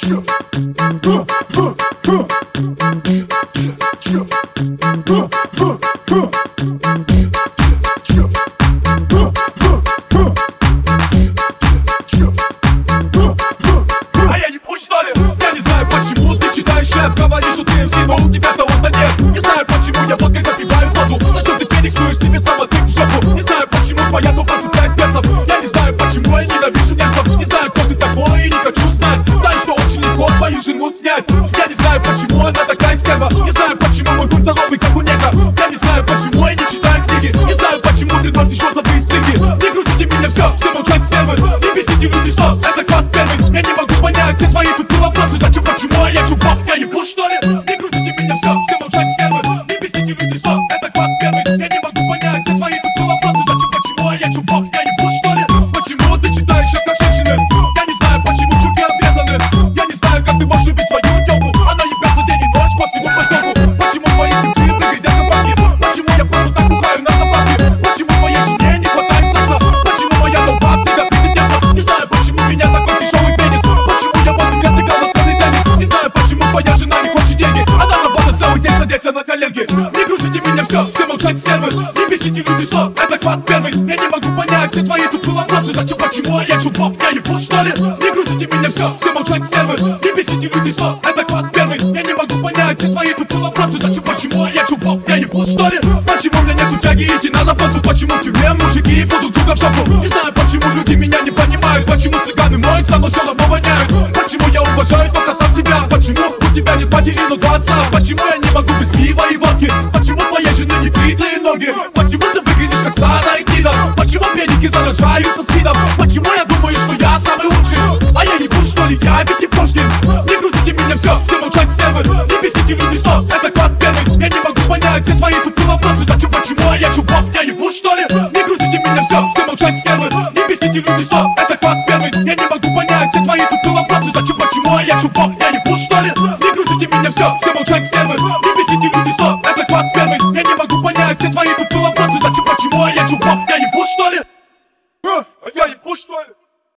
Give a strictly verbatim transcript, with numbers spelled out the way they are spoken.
А я не пусть, что ли? Я не знаю, почему ты читаешь рэп, говоришь, что ты эм си, но у тебя таланта нет. Не знаю, почему я водкой запиваю воду. Зачем ты перексуешь себе самотык в жопу? Не знаю, почему твоя тупо цепляет перцев. Я не знаю, почему я ненавижу немцев. Не знаю, кто ты такой и не хочу знать. Знаю, что очень легко твою жену снять. Я не знаю, почему она такая стерва. Не знаю, почему мой хуй здоровый, как у негра. Я не знаю, почему я не читаю книги. Не знаю, почему ты носишь розовые стыги. Не грузите меня, все, все молчать стервы. Не бесите люди, что это класс первый. Я не могу понять все твои тупые вопросы. Зачем, почему, а я чупак, я не пуш, что ли? Не грузите меня, все, все молчать стервы. Не бесите люди, что это класс первый. Я не могу понять все твои тупые вопросы. Зачем, почему, а я чупак, я не пуш, что ли? Почему ты читаешь это как женщины? Я не знаю, почему чурки обрезаны. Я не знаю, как ты можешь любить свою тёлку. Она ебется день и ночь по всему поселку. Почему твои люди выглядят как бабки? Почему я просто так бухаю на заправке? Почему твоей жене не хватает секса? Почему моя толпа всегда президентов? Не знаю, почему у меня такой тяжелый пенис. Почему я восемь лет играл на сцене теннис? Не знаю, почему твоя жена не хочет деньги. Она работает целый день, садясь на коленки. Не грузите меня, все, все молчать стервы. Не бесите люди, что это класс первый. Я не могу понять все твои тупые вопросы. Зачем, почему, а я чупак, я не пуш, что ли? Не грузите меня, все, все молчать стервы. Не бесите люди, что это класс первый. Я не могу понять все твои тупые вопросы. Зачем, почему, а я чупак, я не пуш, что ли? Почему у меня нету тяги идти на работу? Почему в тюрьме мужики будут друга в жопу? Не знаю, почему люди меня не понимают. Почему цыганы моются, но все равно воняют? Почему я уважаю только сам себя? Почему у тебя нет матери, но до отца? Почему я не могу без пива и водки? Почему твоей жены не бритые ноги? Почему ты выглядишь как старая гнида? Почему педики заражаются спидом? Почему я думаю, что я самый лучший? А я не пуш, что ли? Я ведь не Пушкин. Не грузите меня, все, все молчать стервы. Не бесите люди, что это класс первый. Я не могу понять все твои тупые вопросы. Зачем, почему, а я чупак, я не пуш, что ли? Не грузите меня, все, все молчать стервы. Не бесите люди, что это класс первый. Я не могу понять все твои тупые вопросы. Зачем, почему, а я чупак, я не пуш, что ли? Не грузите меня, все, все молчать стервы. Не бесите люди, что это класс первый. Я не могу понять все твои тупые вопросы.